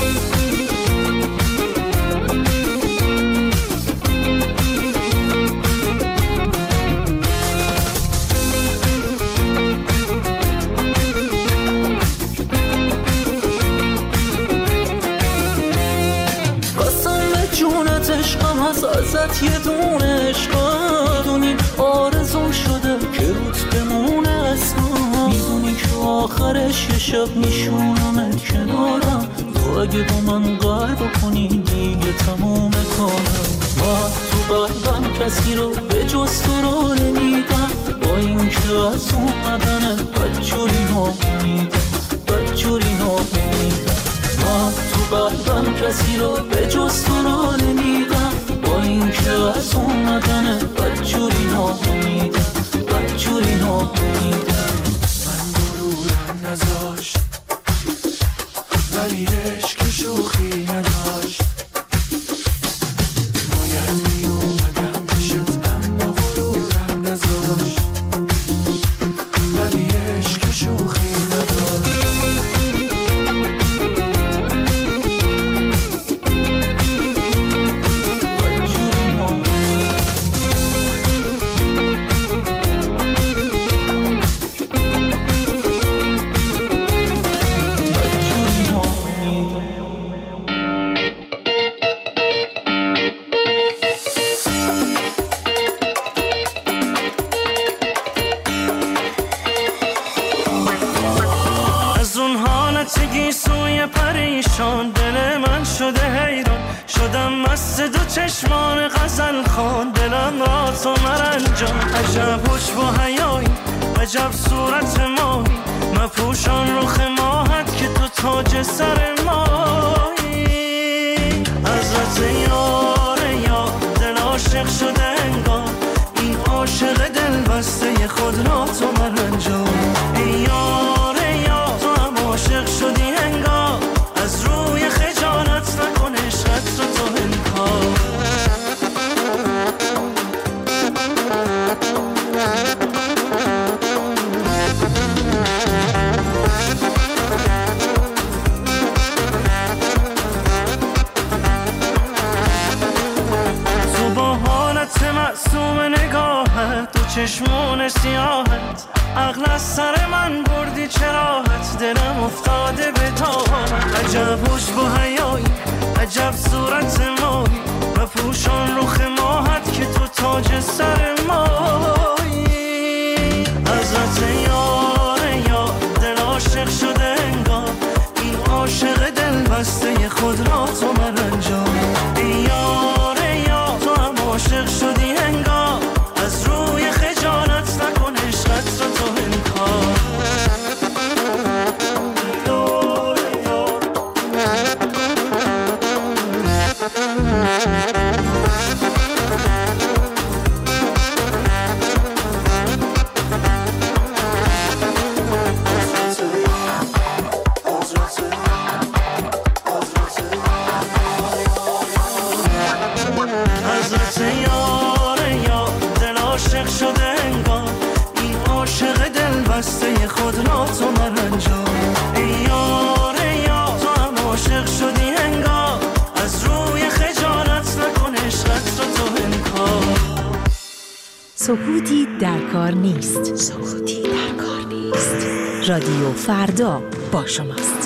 ازت یه دونه عشقادونی آرزوم شده که روت بمونه اسمم. میدونی که آخرش یه شب میشونمت کنارم، تو اگه با من قرار کنی دیگه تموم کنم. من تو قلبم کسی رو به جز تو رو نمیدم، با این که از اومدنه بدجوری نامیدم، بدجوری نامیدم. من تو قلبم کسی رو به جز تو رو نمیدم، با این که از اومدنه بدجوری نامیدم، بدجوری نامیدم. من غرورم نذاشت ولی عشق شوخی نداشت. باید می اومدم پیشت اما غرورم نذاشت ولی عشق شوخی نداشت. دل من شده حیران، شدم مست دو چشمان غزل خوان، دلم را تو مرنجان. عجب حجب و حیایی، عجب صورت ماهی، مپوشان رخ ماهت که تو تاج سر مایی. حضرت یار یا دل عاشق شده انگار، این عاشق دل بسته خود را تو مرنجان. ای یار یا تو هم عاشق شدی انگار، از روی خجالت نکن عشقت رو تو انکار. تو با حالت معصوم نگاهت، دو چشمون سیاهت، عقل از سر من بردی چراحت، دلم افتاده به تاهت. عجب حجب و حیایی، عجب صورت ماهی، و پوشان رخ ماهت که تو تاج سر مایی. حضرت یار یا دل عاشق شده انگار، این عاشق دل بسته خود را تو مرنجان. ای یار یا تو هم عاشق شدی انگار، از روی خجالت نکن عشقت رو تو انکار. سکوتی در کار نیست. رادیو فردا با شماست.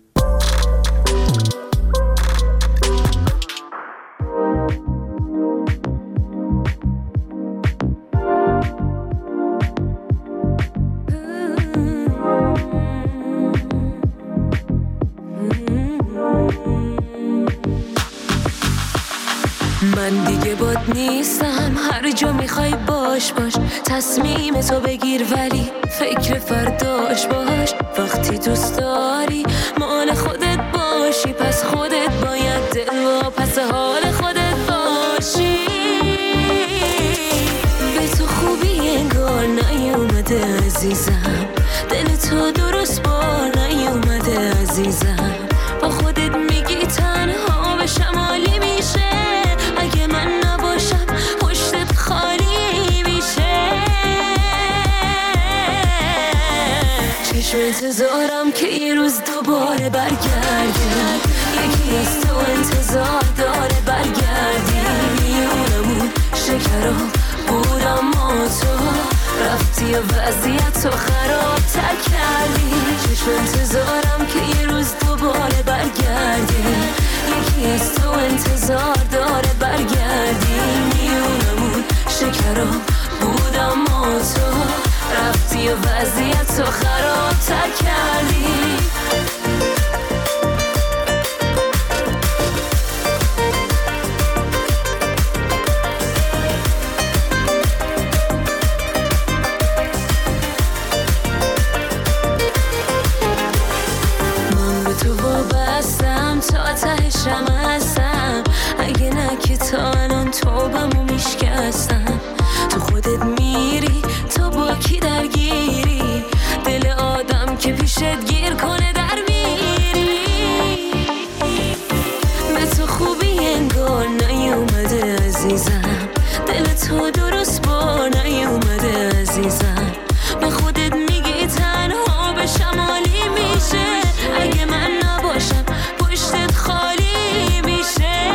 من دیگه باد نیستم، هر جا میخوای باش تصمیم تو بگیر ولی فکر فرداش باش. وقتی دوست داری مال خودت باشی، پس خودت باید دل و پس حال خودت باشی. به تو خوبی انگار نیومده عزیزم، دل تو درست بار نیومده عزیزم. با خودت میگی تنها به شمالی میشه، اگه من نباشم پشتت خالی میشه. چشم انتظارم که یه روز دوباره برگردی، یکی از تو انتظار داره برگردی. میونمون شکرا بود اما تو رفتی و وضعیت تو خراب تر کردی. چشم انتظارم که یه روز دوباره برگردی، یکی از تو انتظار داره برگردی. میونمون شکرا بود اما تو رفتی و وضعیت تو خراب تر کردی. تا تهشم هستم، اگه نه که تا الان توبمو میشکستم. تو خودت میری تو با کی درگیری، دل آدم که پیشت گیر کنه در میری. به تو خوبی انگار نیومده عزیزم، دل تو درست بار نیومده عزیزم. به خودت میگی تنها به شمالی میشه، اگه من نباشم پشتت خالی میشه.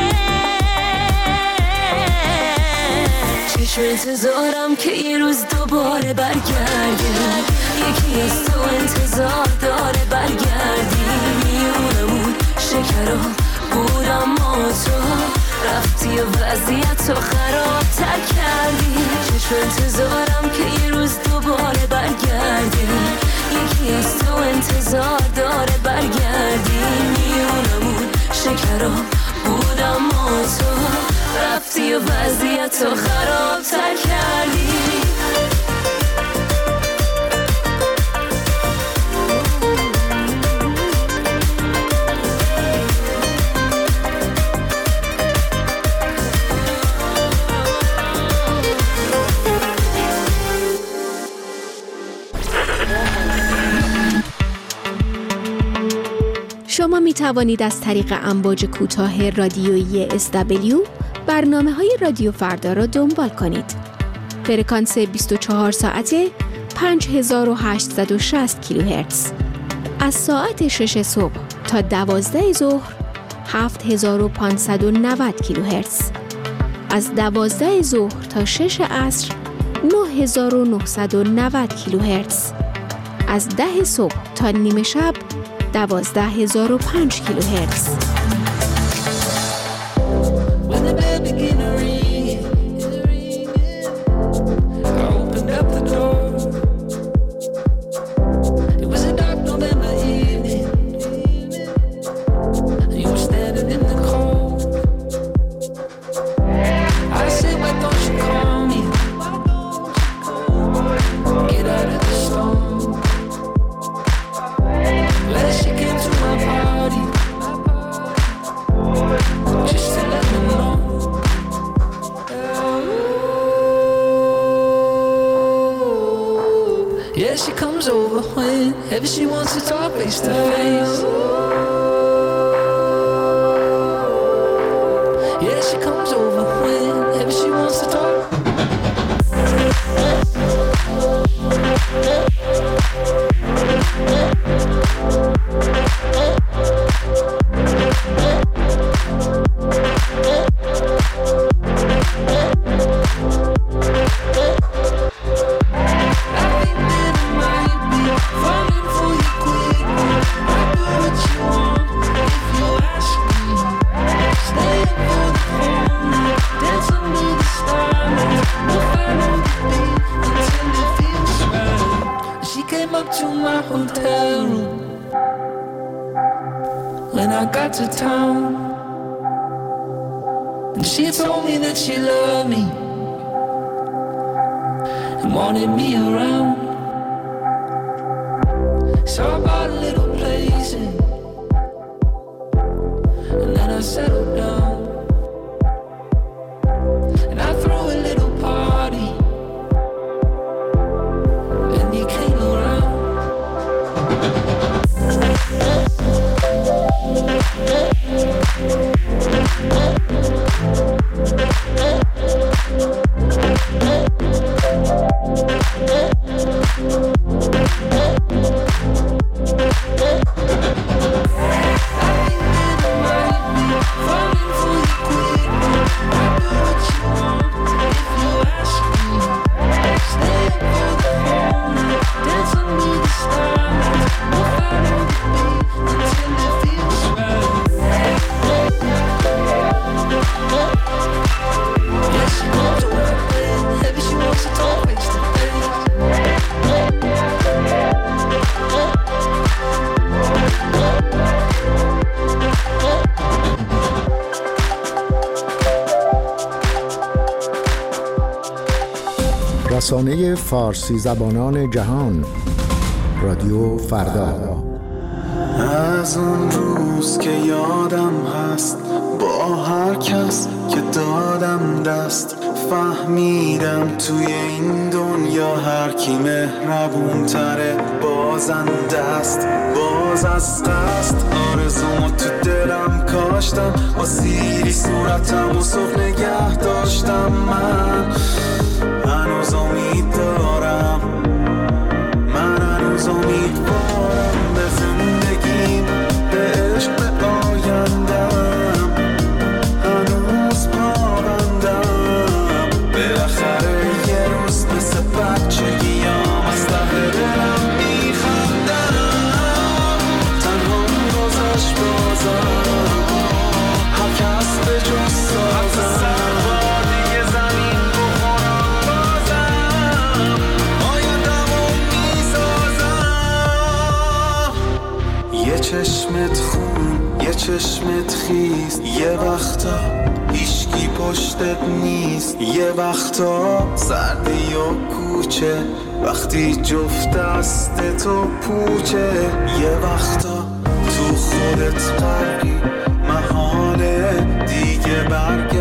چشم انتظارم که یه روز دوباره برگردی، یکی از تو انتظار داره برگردی. میونمون شکرا بود اما تو رفتی و وضعیت تو خراب تر کردی. چشم انتظارم که یه روز دوباره برگردی، یکی از تو انتظار داره برگردی. میونمون شکرا بود اما تو رفتی و وضعیت تو خراب تر کردی. شما می توانید از طریق امواج کوتاه رادیویی SW برنامه‌های رادیو فردا را دنبال کنید. فرکانس 24 ساعته 5860 کیلوهرتز. از ساعت 6 صبح تا 12 ظهر 7590 کیلوهرتز. از 12 ظهر تا 6 عصر 9990 کیلوهرتز. از 10 صبح تا نیمه شب 12005 کیلوهرتز. Yeah, she comes over whenever she wants to talk face to face. Yeah, she comes over whenever she wants to talk. hotel room. When I got to town, and she told me that she loved me and wanted me around. So I bought a little place and then I settled down. And I threw a little party and you came around. رسانه فارسی زبانان جهان، رادیو فردا. از اون روز که یادم هست با هر کس که دادم دست، فهمیدم توی این دنیا هر کی مهربون تره بازنده است. باز از قصد آرزومو تو دلم کاشتم، با سیری صورتم و صبح نگه داشتم. من هنوز امید دارم، من هنوز امیدوارم به زندگیم، به عشق، به آیندم. هنوز پابندم، بالاخره یه روز مثل بچگیام از ته دلم میخندم. تنها گذشت بازم، هر کس به جز سازم. یه چشمت خون، یه چشمت خیز، یه وقتا هیچکی پشتت نیست. یه وقتا سردی و کوچه وقتی جفت دستتو پوچه. یه وقتا تو خودت غرقی، محاله دیگه برگردی.